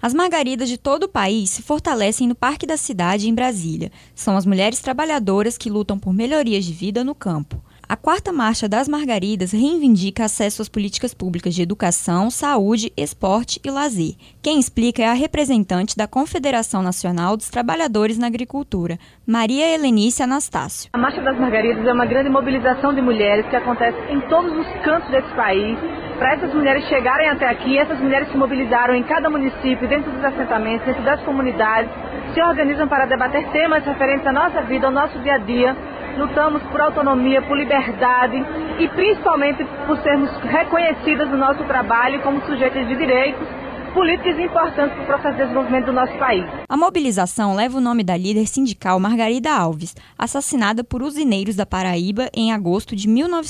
As margaridas de todo o país se fortalecem no Parque da Cidade, em Brasília. São as mulheres trabalhadoras que lutam por melhorias de vida no campo. A 4ª Marcha das Margaridas reivindica acesso às políticas públicas de educação, saúde, esporte e lazer. Quem explica é a representante da Confederação Nacional dos Trabalhadores na Agricultura, Maria Helenice Anastácio. A Marcha das Margaridas é uma grande mobilização de mulheres que acontece em todos os cantos desse país, para essas mulheres chegarem até aqui. Essas mulheres se mobilizaram em cada município, dentro dos assentamentos, dentro das comunidades, se organizam para debater temas referentes à nossa vida, ao nosso dia a dia. Lutamos por autonomia, por liberdade e principalmente por sermos reconhecidas no nosso trabalho como sujeitos de direitos, políticas importantes para o processo de desenvolvimento do nosso país. A mobilização leva o nome da líder sindical Margarida Alves, assassinada por usineiros da Paraíba em agosto de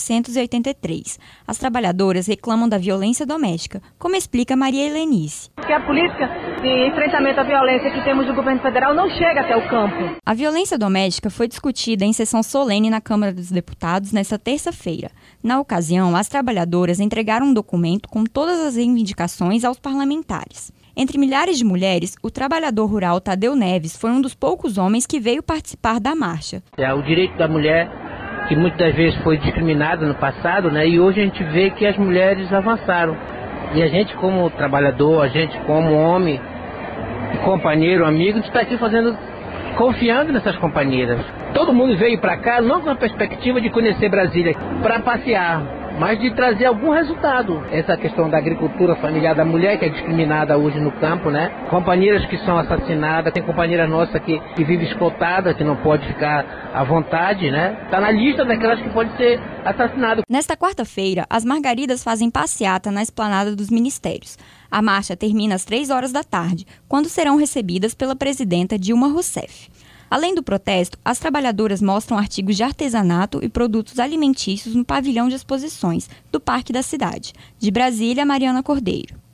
1983. As trabalhadoras reclamam da violência doméstica, como explica Maria Helenice. Que a política de enfrentamento à violência que temos do governo federal não chega até o campo. A violência doméstica foi discutida em sessão solene na Câmara dos Deputados nesta terça-feira. Na ocasião, as trabalhadoras entregaram um documento com todas as reivindicações aos parlamentares. Entre milhares de mulheres, o trabalhador rural Tadeu Neves foi um dos poucos homens que veio participar da marcha. É o direito da mulher, que muitas vezes foi discriminada no passado, e hoje a gente vê que as mulheres avançaram. E a gente como trabalhador, a gente como homem, companheiro, amigo, a gente está aqui confiando nessas companheiras. Todo mundo veio para cá não com a perspectiva de conhecer Brasília para passear, mas de trazer algum resultado. Essa questão da agricultura familiar da mulher que é discriminada hoje no campo, companheiras que são assassinadas, tem companheira nossa que vive escoltada, que não pode ficar à vontade, está na lista daquelas que pode ser assassinada. Nesta quarta-feira, as margaridas fazem passeata na esplanada dos ministérios. A marcha termina às 3 horas da tarde, quando serão recebidas pela presidenta Dilma Rousseff. Além do protesto, as trabalhadoras mostram artigos de artesanato e produtos alimentícios no pavilhão de exposições do Parque da Cidade. De Brasília, Mariana Cordeiro.